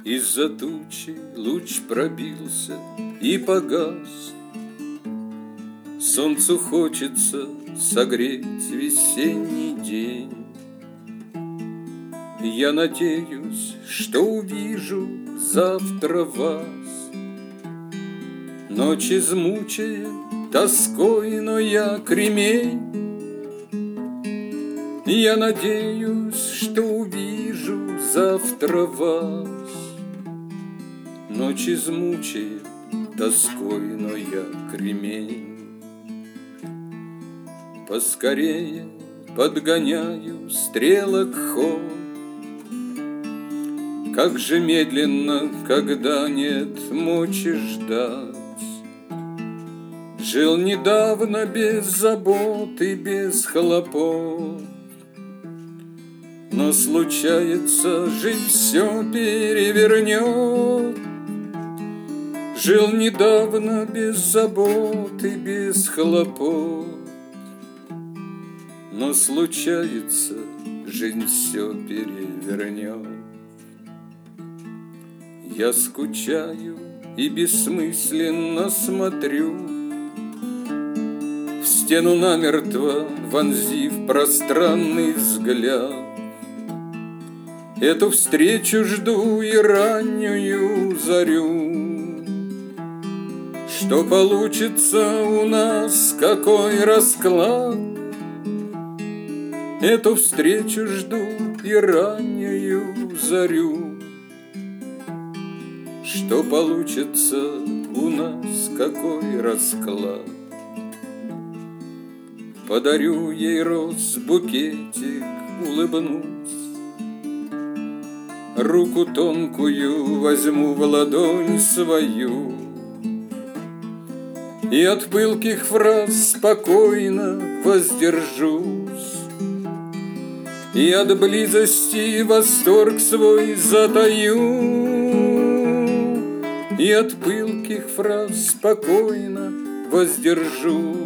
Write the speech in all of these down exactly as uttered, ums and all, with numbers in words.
Из-за тучи луч пробился и погас. Солнцу хочется согреть весенний день. Я надеюсь, что увижу завтра вас. Ночь измучает тоской, но я кремень. Я надеюсь, что увижу завтра вас. Ночь измучает тоской, но я кремень. Поскорее подгоняю стрелок ход. Как же медленно, когда нет мочи ждать. Жил недавно без забот и без хлопот. Но случается, жизнь все перевернет. Жил недавно без забот и без хлопот. Но случается, жизнь все перевернет. Я скучаю и бессмысленно смотрю в стену намертво, вонзив пространный взгляд. Эту встречу жду и раннюю зарю. Что получится у нас, какой расклад? Эту встречу жду и раннюю зарю. Что получится у нас, какой расклад? Подарю ей роз букетик, улыбнусь. Руку тонкую возьму в ладонь свою. И от пылких фраз спокойно воздержусь. И от близости восторг свой затаю. И от пылких фраз спокойно воздержусь.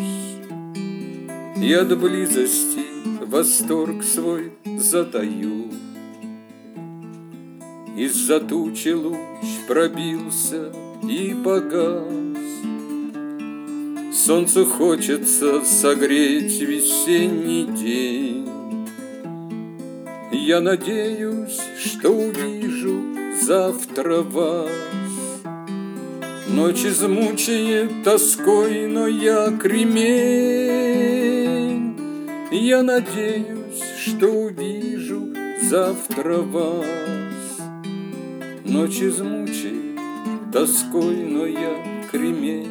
И от близости восторг свой затаю. Из-за тучи луч пробился и погас. Солнцу хочется согреть весенний день. Я надеюсь, что увижу завтра вас. Ночь измучает тоской, но я кремень. Я надеюсь, что увижу завтра вас. Ночь измучает тоской, но я кремень.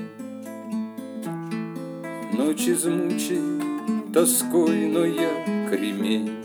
Ночь измучает тоской, но я кремень.